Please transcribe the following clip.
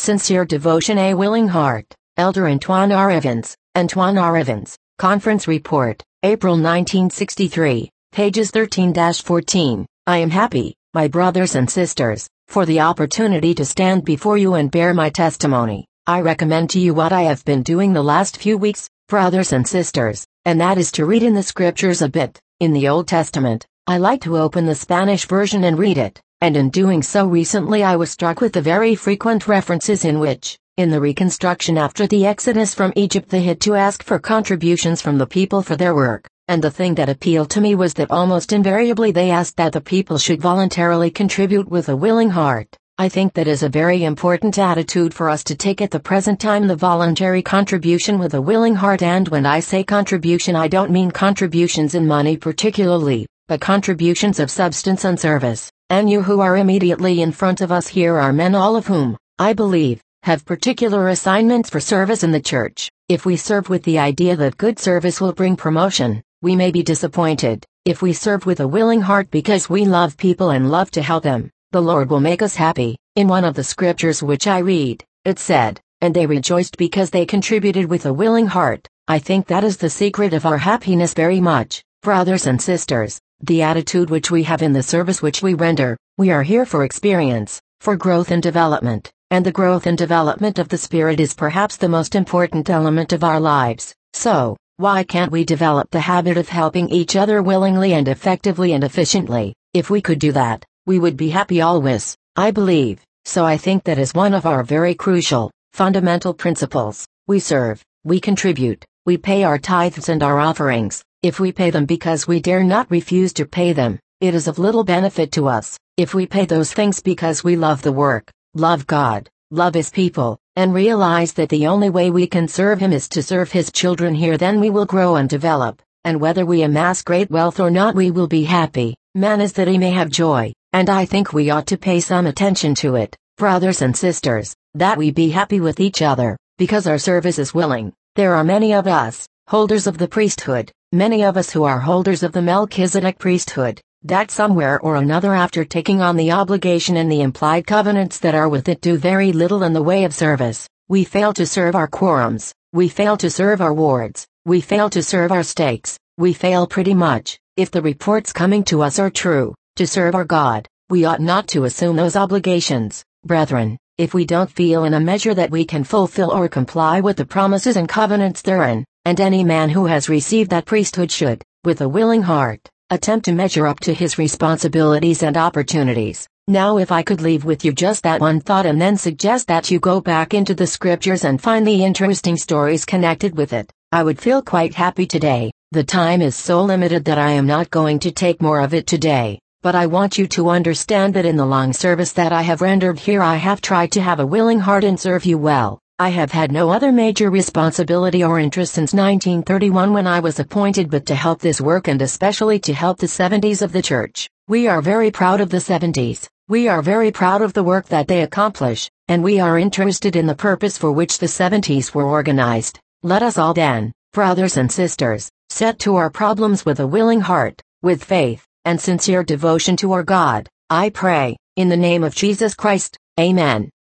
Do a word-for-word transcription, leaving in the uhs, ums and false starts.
Sincere Devotion, A Willing Heart. Elder Antoine R. Evans. Antoine R. Evans. Conference Report, April nineteen sixty-three, pages thirteen to fourteen. I am happy, my brothers and sisters, for the opportunity to stand before you and bear my testimony. I recommend to you what I have been doing the last few weeks, brothers and sisters, and that is to read in the scriptures a bit. In the Old Testament, I like to open the Spanish version and read it, and in doing so recently I was struck with the very frequent references in which, in the reconstruction after the exodus from Egypt, they had to ask for contributions from the people for their work, and the thing that appealed to me was that almost invariably they asked that the people should voluntarily contribute with a willing heart. I think that is a very important attitude for us to take at the present time, the voluntary contribution with a willing heart. And when I say contribution, I don't mean contributions in money particularly, but contributions of substance and service. And you who are immediately in front of us here are men all of whom, I believe, have particular assignments for service in the church. If we serve with the idea that good service will bring promotion, we may be disappointed. If we serve with a willing heart because we love people and love to help them, the Lord will make us happy. In one of the scriptures which I read, it said, "And they rejoiced because they contributed with a willing heart." I think that is the secret of our happiness very much, brothers and sisters, the attitude which we have in the service which we render. We are here for experience, for growth and development. And the growth and development of the Spirit is perhaps the most important element of our lives. So, why can't we develop the habit of helping each other willingly and effectively and efficiently? If we could do that, we would be happy always, I believe. So I think that is one of our very crucial, fundamental principles. We serve, we contribute, we pay our tithes and our offerings. If we pay them because we dare not refuse to pay them, it is of little benefit to us. If we pay those things because we love the work, love God, love His people, and realize that the only way we can serve Him is to serve His children here, then we will grow and develop, and whether we amass great wealth or not, we will be happy. Man is that he may have joy, and I think we ought to pay some attention to it, brothers and sisters, that we be happy with each other, because our service is willing. There are many of us, holders of the priesthood, many of us who are holders of the Melchizedek priesthood, that somewhere or another, after taking on the obligation and the implied covenants that are with it, do very little in the way of service. We fail to serve our quorums, we fail to serve our wards, we fail to serve our stakes, we fail pretty much, if the reports coming to us are true, to serve our God. We ought not to assume those obligations, brethren, if we don't feel in a measure that we can fulfill or comply with the promises and covenants therein, and any man who has received that priesthood should, with a willing heart, attempt to measure up to his responsibilities and opportunities. Now, if I could leave with you just that one thought and then suggest that you go back into the scriptures and find the interesting stories connected with it, I would feel quite happy today. The time is so limited that I am not going to take more of it today, but I want you to understand that in the long service that I have rendered here, I have tried to have a willing heart and serve you well. I have had no other major responsibility or interest since nineteen thirty-one, when I was appointed, but to help this work, and especially to help the seventies of the church. We are very proud of the seventies. We are very proud of the work that they accomplish, and we are interested in the purpose for which the seventies were organized. Let us all then, brothers and sisters, set to our problems with a willing heart, with faith, and sincere devotion to our God. I pray, in the name of Jesus Christ, Amen.